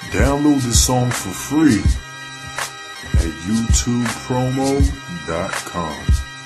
Download the song for free at youtubepromo.com.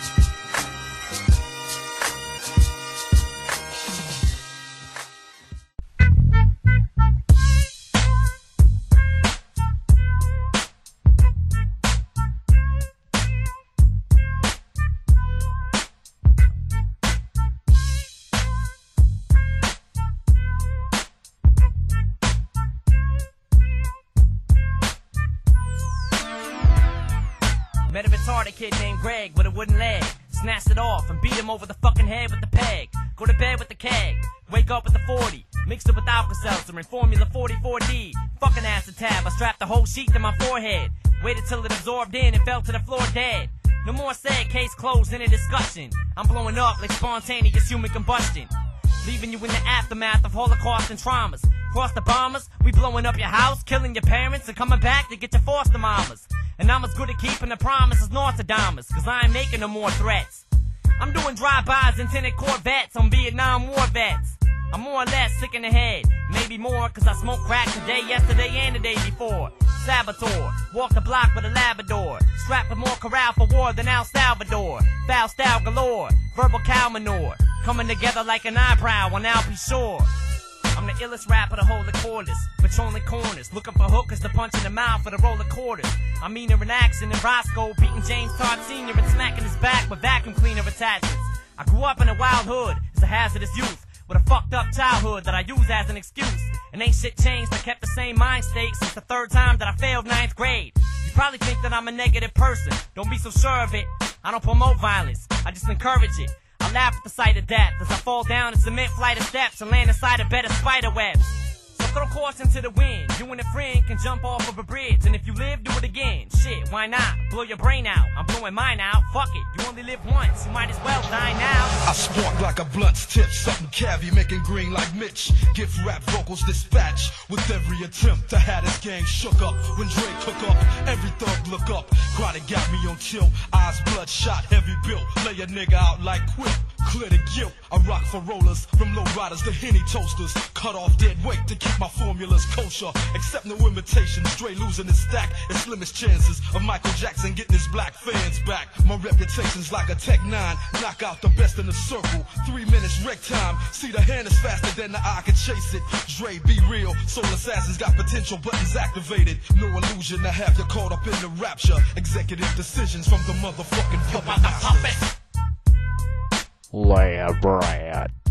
Met a retarded kid named Greg with a wooden leg. Snatched it off and beat him over the fucking head with the peg. Go to bed with the keg. Wake up with the 40. Mixed it with Alka-Seltzer and Formula 44D. Fucking acid tab. I strapped the whole sheet to my forehead. Waited till it absorbed in and fell to the floor dead. No more said, case closed, any discussion. I'm blowing up like spontaneous human combustion. Leaving you in the aftermath of Holocaust and traumas. Cross the bombers, we blowing up your house, killing your parents, and coming back to get your foster mamas. And I'm as good at keeping the promise as Nostradamus, cause I ain't making no more threats. I'm doing drive-bys in tinted Corvettes on Vietnam War vets. I'm more or less sick in the head, maybe more, cause I smoked crack today, yesterday, and the day before. Saboteur, walk the block with a Labrador, strapped with more corral for war than El Salvador. Foul style galore, verbal cow manure, coming together like an eyebrow on Alpe Shore. I'm the illest rapper to hold the quarters, patrolling corners, looking for hookers to punch in the mouth for the roll of quarters. I'm meaner in action than Roscoe, beating James Todd Sr. and smacking his back with vacuum cleaner attachments. I grew up in a wild hood as a hazardous youth, with a fucked up childhood that I use as an excuse. And ain't shit changed, I kept the same mind state since the third time that I failed 9th grade. You probably think that I'm a negative person, don't be so sure of it. I don't promote violence, I just encourage it. I laugh at the sight of death as I fall down a cement flight of steps and land inside a bed of spider webs. So throw caution to the wind. You and a friend can jump off of a bridge, and if you live, do it again. Shit, why not? Blow your brain out. I'm blowing mine out. Fuck it, you only live once. You might as well die now. I spark like a blunt's tip, something cavi making green like Mitch. Gift rap vocals dispatch with every attempt to have this gang shook up. When Dre cook up, every thug look up. Chronic got me on chill, eyes bloodshot, heavy built. Lay a nigga out like Quip. Clear the guilt, I rock for rollers, from low riders to Henny toasters. Cut off dead weight to keep my formulas kosher. Accept no imitations, Dre losing his stack. It's slimmest chances of Michael Jackson getting his black fans back. My reputation's like a Tech 9, knock out the best in the circle. 3 minutes wreck time, see the hand is faster than the eye can chase it. Dre, be real, soul assassins got potential buttons activated. No illusion to have you caught up in the rapture. Executive decisions from the motherfucking puppet master. Lab Rat.